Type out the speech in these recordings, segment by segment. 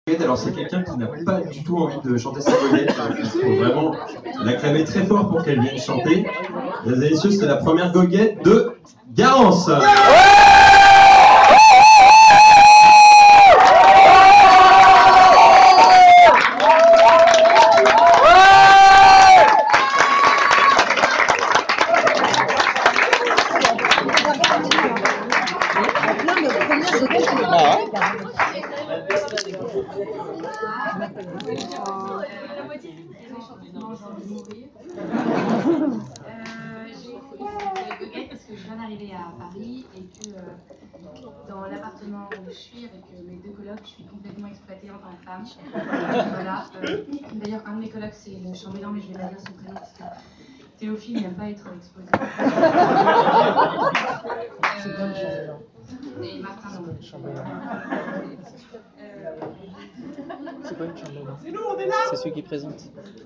Alors c'est quelqu'un qui n'a pas du tout envie de chanter sa goguette. Il faut vraiment l'acclamer très fort pour qu'elle vienne chanter. Mesdames et messieurs, c'est la première goguette de Garance. J'ai écouté cette goguette parce que je viens d'arriver à Paris et que dans l'appartement où je suis avec mes deux colocs, je suis complètement exploitée en tant que femme. Voilà. D'ailleurs, un de mes colocs, c'est le chambellan, mais je vais pas dire son prénom parce que Théophile n'aime pas être exposé. C'est quoi le chambellan? Et Martin non. C'est quoi une chambellan? C'est celui qui présente.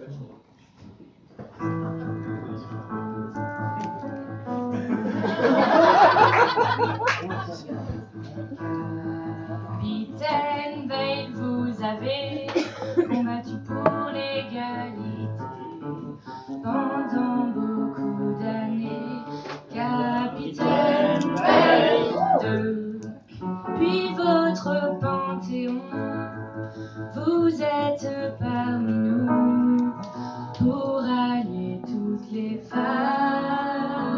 Capitaine Veil, vous avez combattu pour l'égalité pendant beaucoup d'années. Capitaine Veil, depuis votre panthéon, vous êtes parmi nous pour allier toutes les femmes.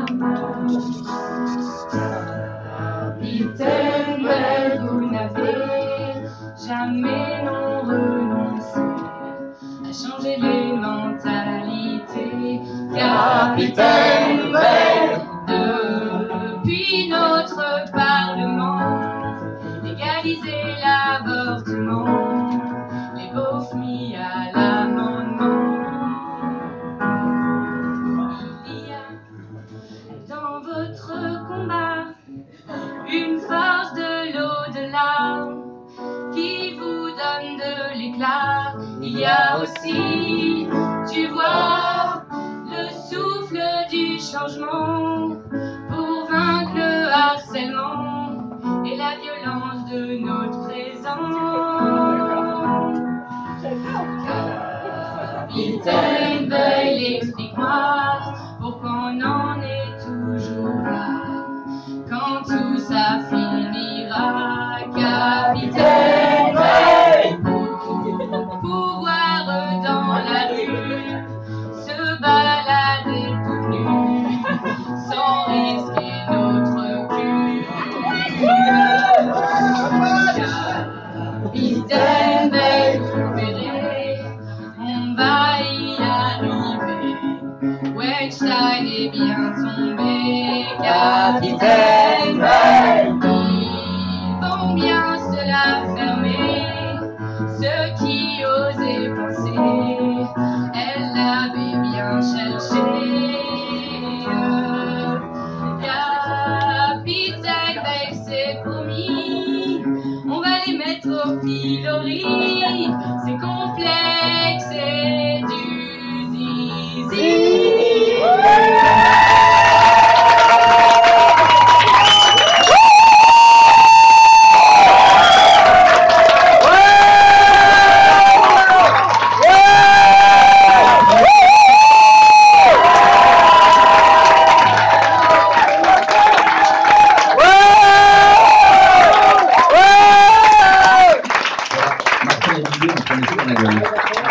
Capitaine Veil, vous n'avez jamais non renoncé à changer les mentalités. Capitaine Veil, depuis notre parlement, légaliser l'avortement, les beaufs mis à l'amendement. Il y a dans votre combat une force de l'au-delà qui vous donne de l'éclat. Il y a aussi, tu vois, le souffle du changement pour vaincre le harcèlement et la violence de notre présent. Capitaine Veil, explique-moi pourquoi on en est toujours là quand tout ça finira. Capitaine Veil, pour pouvoir dans la rue se balader tout nu sans risquer notre cul. Capitaine Veil, vous verrez, on va y arriver. Weinstein est bien tombé. Capitaine Veil, ils vont bien se la fermer. Ceux qui osaient penser, elle l'avait bien cherché. Capitaine Veil, c'est promis, on va les mettre au pilori. C'est complexe et du zizi. Martin et Didier, vous connaissez dans la gueule.